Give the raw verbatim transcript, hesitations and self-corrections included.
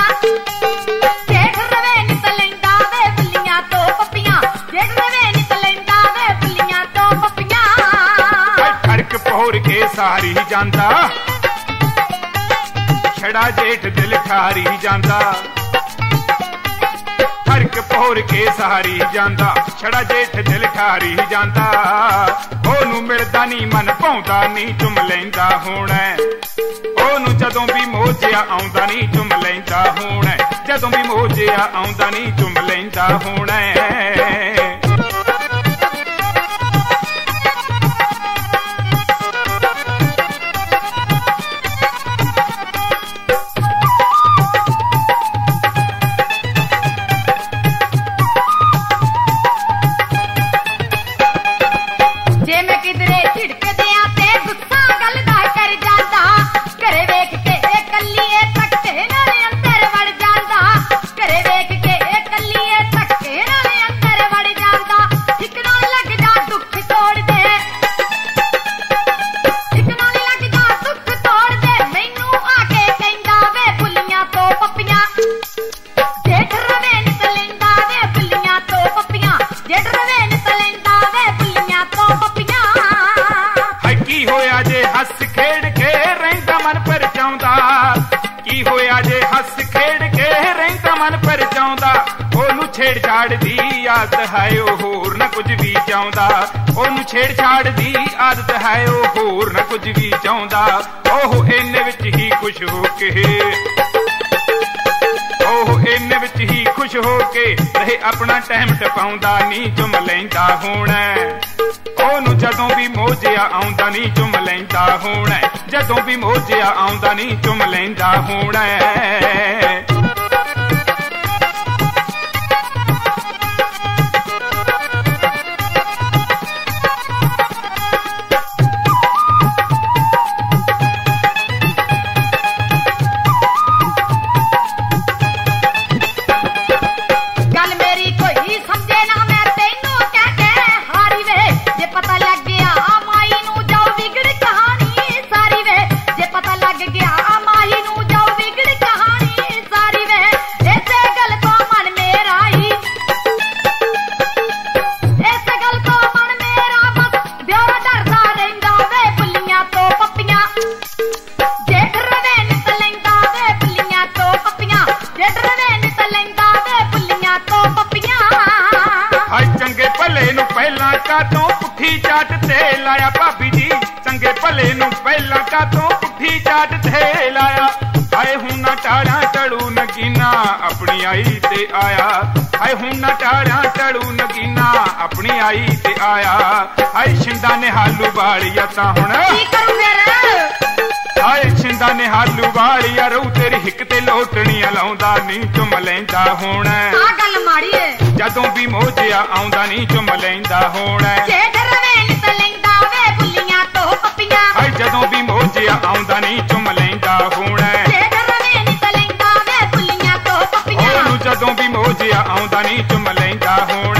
जेठ रवे नित लैंदा वे बुल्लियां तो पप्पियां जेठ रवे नित लैंदा वे बुल्लियां तो पप्पियां ठड़क पोर के सारी जांदा छड़ा जेठ दिल ठारी जांदा ठड़क पोर के सारी जांदा छड़ा जेठ दिल ठारी जांदा ओनू मिलदा नी मन पाउंदा नी चुम लैंदा होना ओनू जदों भी मोजिया आउंदा नी चुम लैंदा होना जदों भी मोजिया आउंदा नी चुम लैंदा होना छेड़छाड़ दी आदत है ओ होर न कुछ भी चाहुंदा ओनू छेड़छाड़ दी आदत है ओ होर न कुछ भी चाहुंदा ओह इन्ने विच ही खुश हो के ओह इन्ने विच ही खुश हो के रहे अपना टाइम टपाउंदा नी चुम लैंदा होना ओनू जदों भी मोजिया आउंदा नी चुम लैंदा होना जदों भी मोजिया आउंदा नी चुम लैंदा होना कातों पुठी चाट ते लाया भाभी जी चंगे भले नू पहला कातों पुठी चाट ते लाया आए हूं ना टाड़ा टड़ू नगीना अपनी आई ते आया आए हूं ना टाड़ा टड़ू नगीना अपनी आई ते आया आए छिंदा ने हालू बालिया ता हुण की करूं फिर आए छिंदा ने हालू बालिया रहू तेरी हिक ते लोटणियां लाउंदा नी चुम लैंदा हुण आ गल माड़ी है जदों भी मोजिया आउंदा नी चुम लैंदा होना जेठ रवे नित लैंदा वे बुल्लियां तो पप्पियां हाय जदों भी मोजिया आउंदा नी चुम लैंदा होना जेठ रवे नित लैंदा वे बुल्लियां तो पप्पियां ओनू जदों भी मोजिया आउंदा नी चुम लैंदा होना